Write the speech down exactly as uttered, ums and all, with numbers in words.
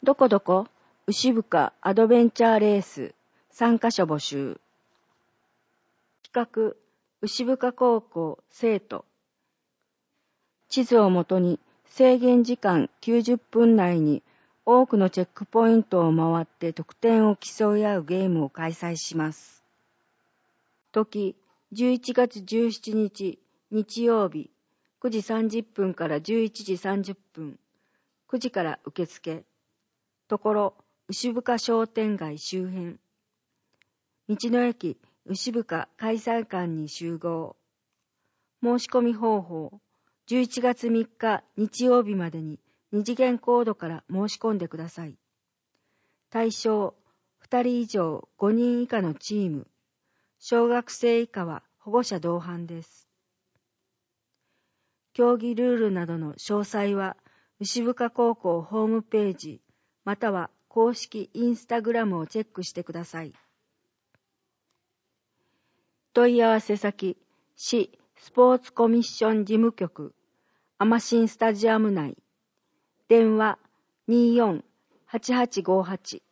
どこどこ牛深アドベンチャーレース参加者募集。企画牛深高校生徒。地図をもとに制限時間きゅうじゅっぷん内に多くのチェックポイントを回って得点を競い合うゲームを開催します。時じゅういちがつじゅうしちにち日曜日くじさんじゅっぷんからじゅういちじさんじゅっぷん、くじから受付。ところ牛深商店街周辺。道の駅牛深開催館に集合。申し込み方法。じゅういちがつみっか日曜日までに二次元コードから申し込んでください。対象ふたり以上ごにん以下のチーム。小学生以下は保護者同伴です。競技ルールなどの詳細は牛深高校ホームページまたは公式インスタグラムをチェックしてください。問い合わせ先市スポーツコミッション事務局アマシンスタジアム内電話 にじゅうよん はちはちごはち